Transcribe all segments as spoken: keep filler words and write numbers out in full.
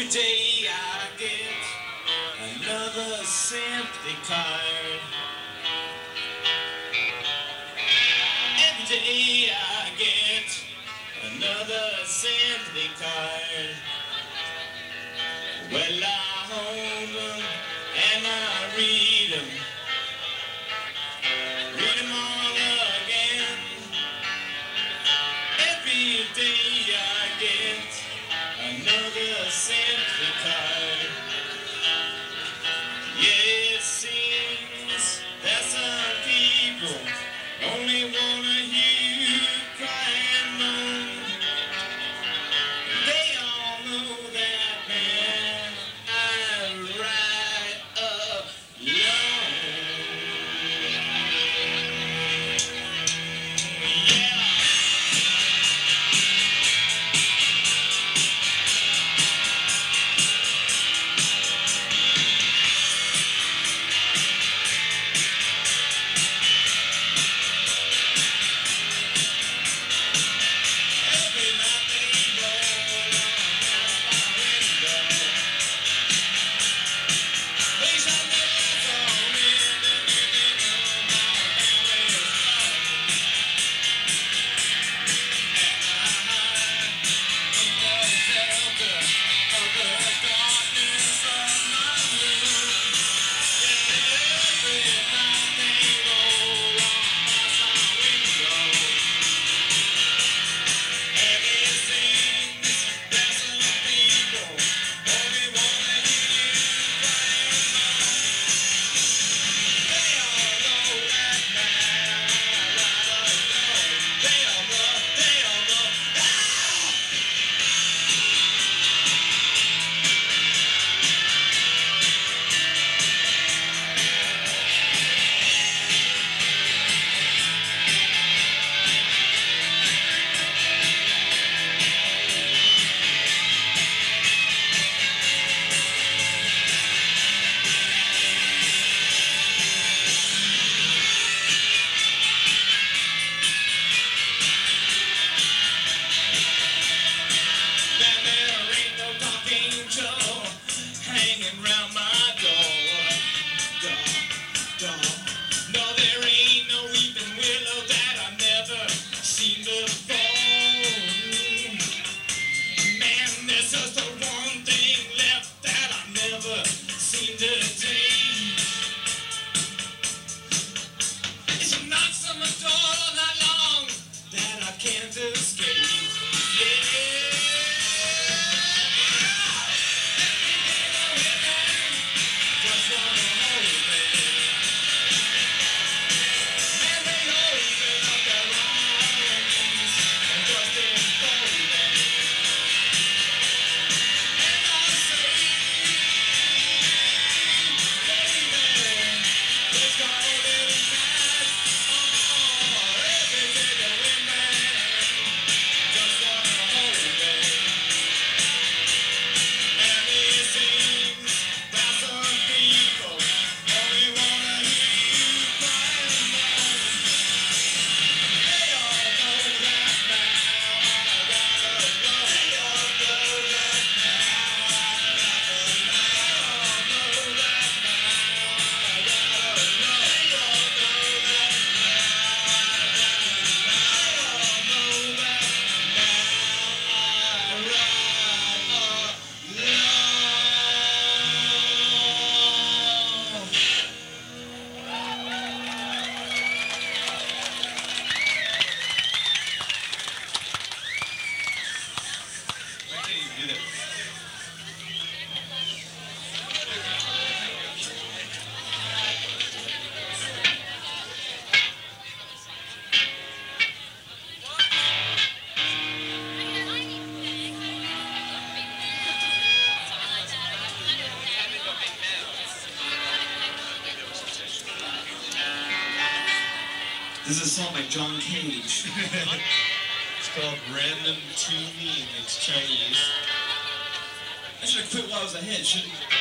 Every day I get another sympathy card. Every day I get another sympathy card. Well, I hold them and I read them, read them all again. Every day I get another sympathy card. Yeah, it seems that some people only wanna hear you cry and moan. They all know that, man, I ride alone. Yeah. This is a song by John Cage. It's called Random to Me, and it's Chinese. I should have quit while I was ahead, shouldn't I?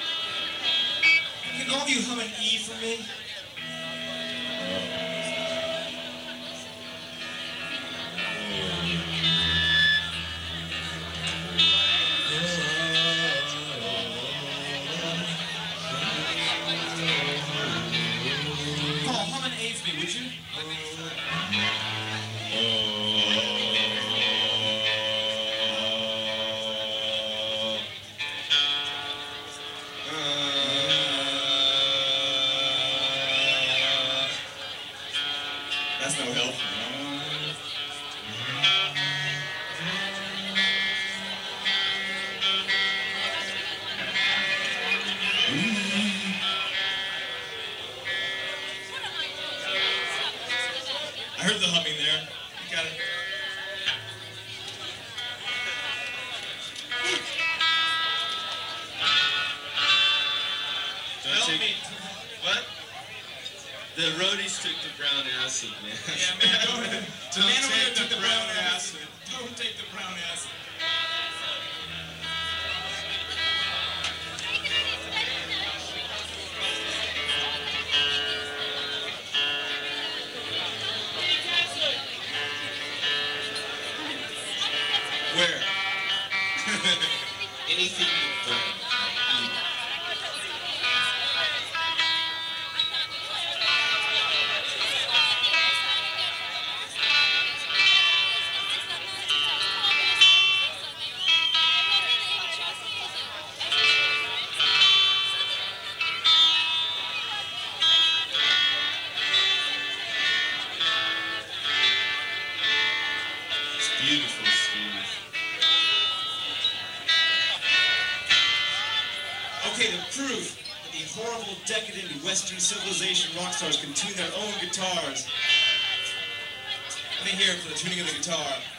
Can all of you hum an E for me? did you? That's no help. I heard the humming there. You got it. Don't take me. What? The roadies took the brown acid, man. Yeah, man, don't, the Don't man over there take took the the brown brown acid. Don't take the brown acid. Where? Anything you burn. It's beautiful, Steve. Okay, the proof that the horrible, decadent Western civilization rock stars can tune their own guitars. Let me hear it for the tuning of the guitar.